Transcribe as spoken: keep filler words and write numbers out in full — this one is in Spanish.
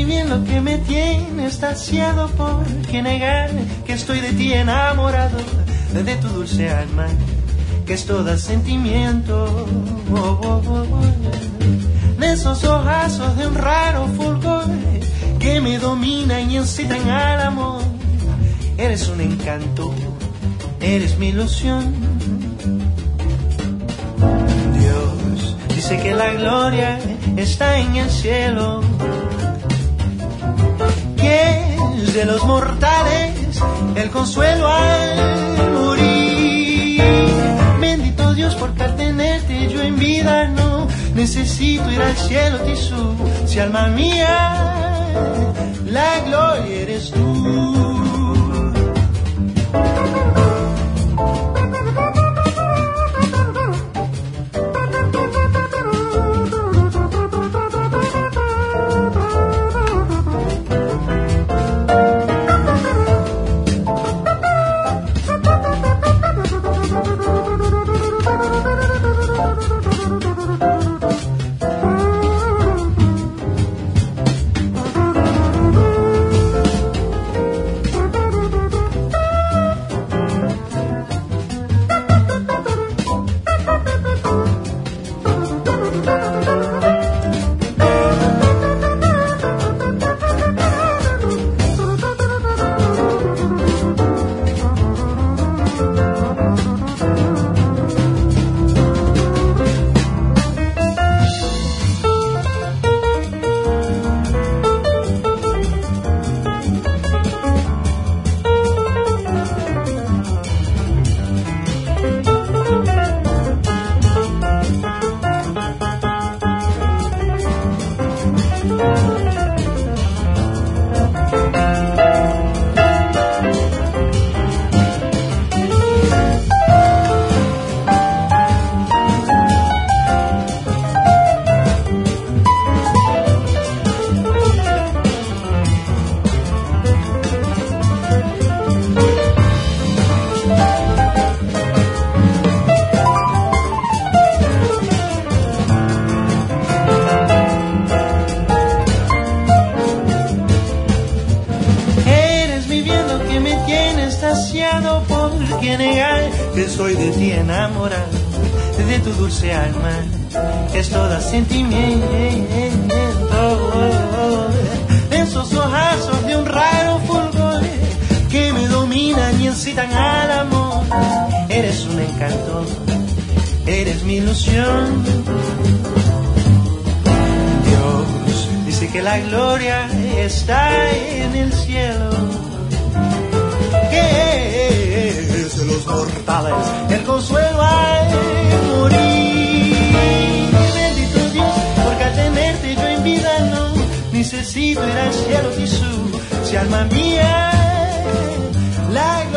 bien lo que me tiene extasiado, por qué negar que estoy de ti enamorado, de tu dulce alma, que es todo sentimiento, oh, oh, oh, oh. De esos ojazos de un raro fulgor que me dominan y incitan al amor. Eres un encanto, eres mi ilusión. Dios dice que la gloria está en el cielo, que es de los mortales el consuelo al morir. Bendito Dios por tenerte yo en vida, no necesito ir al cielo, Tisú. Si alma mía, la gloria eres tú. ¿Por qué negar que estoy de ti enamorado, de tu dulce alma, que es toda sentimiento? Esos ojazos de un raro fulgor que me dominan y incitan al amor. Eres un encanto, eres mi ilusión. Dios dice que la gloria está en el cielo, que es de los mortales el consuelo al morir. Bendito Dios, porque al tenerte yo en vida no necesito ir al cielo, Jesús. Si alma mía, la